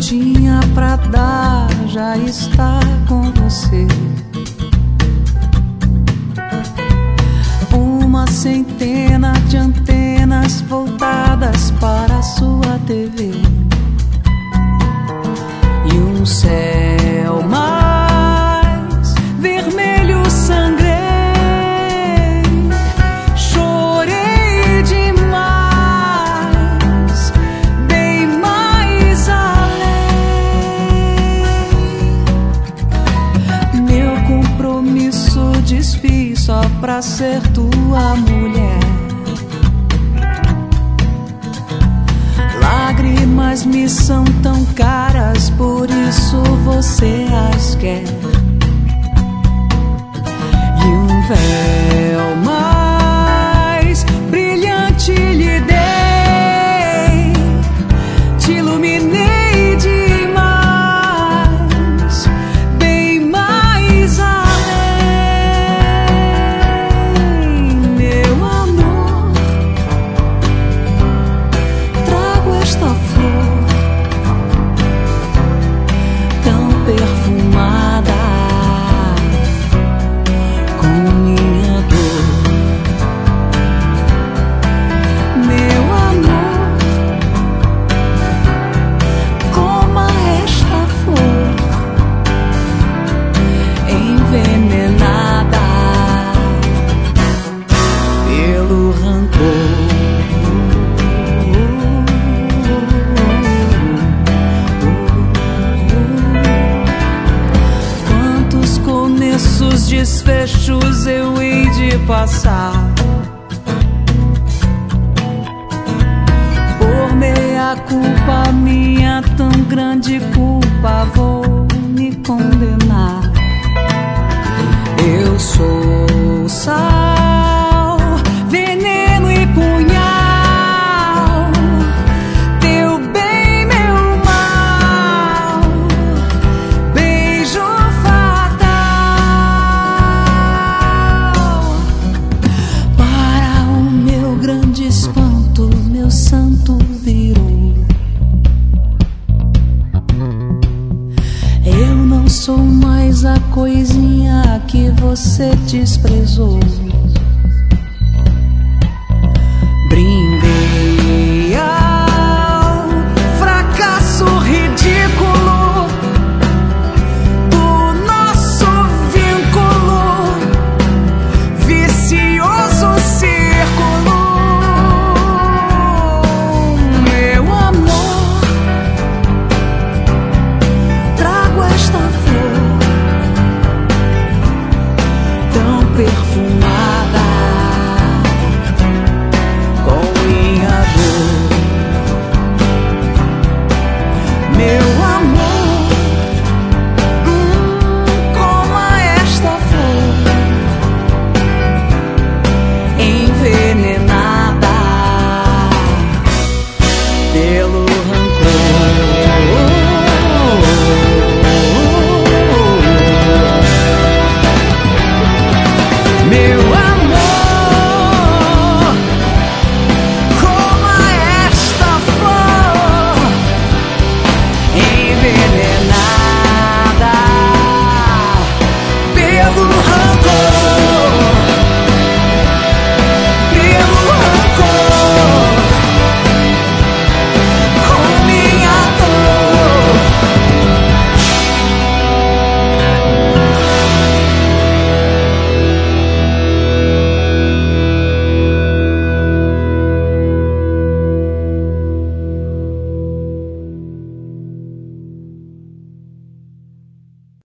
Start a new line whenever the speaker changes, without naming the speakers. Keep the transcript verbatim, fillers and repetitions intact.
tinha pra dar já está com você. Uma centena de antenas voltadas para a sua T V e um céu mais vermelho sangrei. Chorei demais, bem mais além. Meu compromisso desfiz só pra ser tua mulher. Lágrimas me são tão caras, por isso você as quer. E um véu mais brilhante lhe dei, te iluminei demais, bem mais além. Meu amor, trago esta flor tão perfumada com minha dor. Meu amor, coma esta flor envenenada pelo rancor. Quantos começos, desfechos eu hei de passar, por meia culpa minha, tão grande culpa vou me condenar. Eu sou sal, veneno e punhal, teu bem, meu mal, beijo fatal. Para o meu grande espanto, meu santo virou. Eu não sou mais a coisinha que você desprezou.